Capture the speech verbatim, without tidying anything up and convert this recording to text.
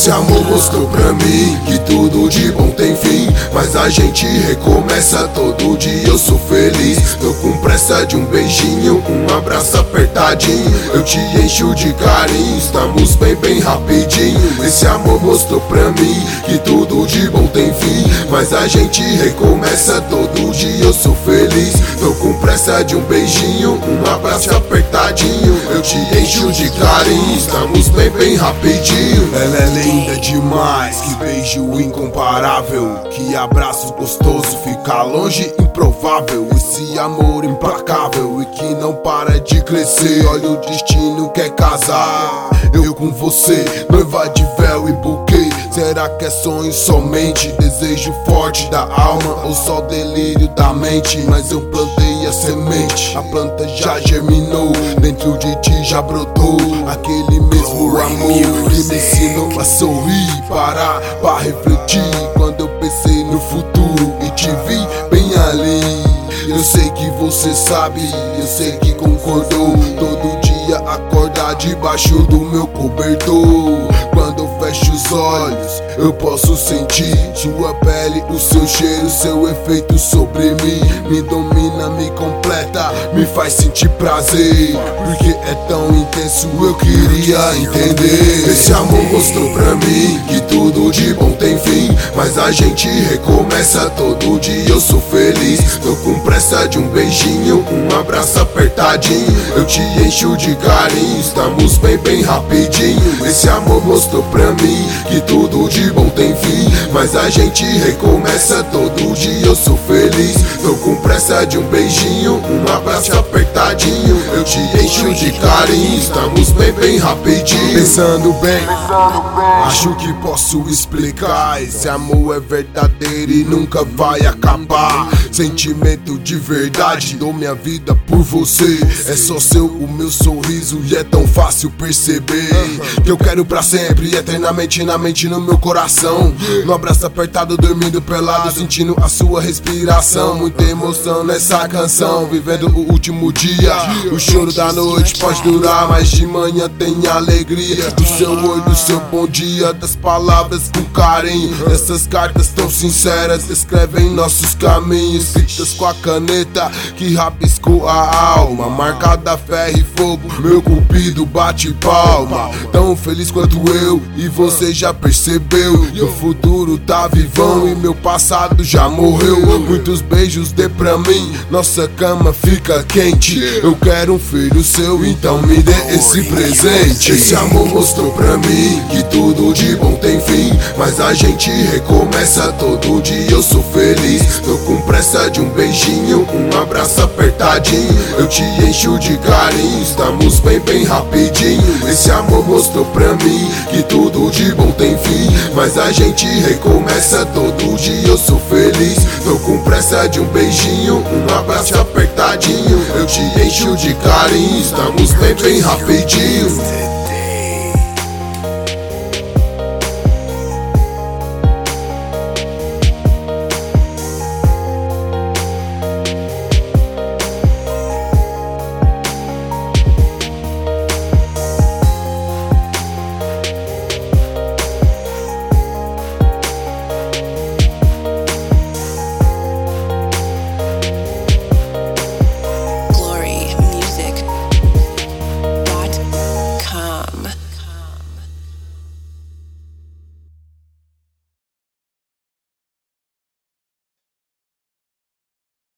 Esse amor mostrou pra mim que tudo de bom tem fim, mas a gente recomeça todo dia. Eu sou feliz, tô com pressa de um beijinho, um abraço apertadinho. Eu te encho de carinho, estamos bem, bem rapidinho. Esse amor mostrou pra mim que tudo de bom tem fim, mas a gente recomeça todo dia. Eu sou feliz, tô com pressa de um beijinho, um abraço apertadinho. Eu te encho de carinho, estamos bem, bem rapidinho. Ela é linda demais, que beijo incomparável, que abraço gostoso, ficar longe improvável. Esse amor implacável e que não para de crescer. Olha o destino quer casar, eu com você, noiva de véu e buquê. Será que é sonho somente, desejo forte da alma ou só delírio da mente? Mas eu plantei a semente, a planta já germinou, dentro de ti já brotou aquele mesmo amor que me ensinou a sorrir, parar pra refletir. Quando eu pensei no futuro e te vi bem ali, eu sei que você sabe, eu sei que concordou. Todo dia acordar debaixo do meu cobertor. Quando eu fecho os olhos, eu posso sentir sua pele, o seu cheiro, seu efeito sobre mim. Me domina, me completa, me faz sentir prazer, porque é tão intenso, eu queria entender. Esse amor mostrou pra mim que tudo de bom tem fim, mas a gente recomeça todo dia. Eu sou feliz, tô com pressa de um beijinho, um abraço apertadinho. Eu te encho de carinho, estamos bem, bem rapidinho. Esse amor mostrou pra mim que tudo de bom tem fim, mas a gente recomeça todo dia. Eu sou feliz, tô com pressa de um beijinho, um abraço apertadinho. Eu te encho de carinho, estamos bem, bem rapidinho. Pensando bem, acho que posso explicar. Esse amor é verdadeiro e nunca vai acabar. Sentimento de verdade, dou minha vida por você. É só seu, o meu sorriso, e é tão fácil perceber que eu quero pra sempre, eternamente na mente, no meu coração. No abraço apertado, dormindo pelado, sentindo a sua respiração. Muita emoção nessa canção, vivendo o último dia. O choro da noite pode durar, mas de manhã tem alegria. Do seu olho, do seu bom dia, das palavras com carinho. Essas cartas tão sinceras descrevem nossos caminhos, escritas com a caneta que rabiscou a alma. Marcada ferro e fogo, meu cupido bate palma. Tão feliz quanto eu, e você já percebeu. Meu futuro tá vivão e meu passado já morreu. Muitos beijos dê pra mim, nossa cama fica quente. Eu quero um filho seu, então me dê esse presente. Esse amor mostrou pra mim que tudo de bom tem fim, mas a gente recomeça todo dia. Eu sou feliz, tô com pressa de um beijinho, um abraço apertadinho. Eu te encho de carinho, estamos bem, bem rapidinho. Esse amor mostrou pra mim que tudo de bom tem fim, mas a gente recomeça todo dia. Eu sou feliz, tô com pressa de um beijinho, um abraço apertadinho. Eu te encho de carinho, estamos bem, bem rapidinho.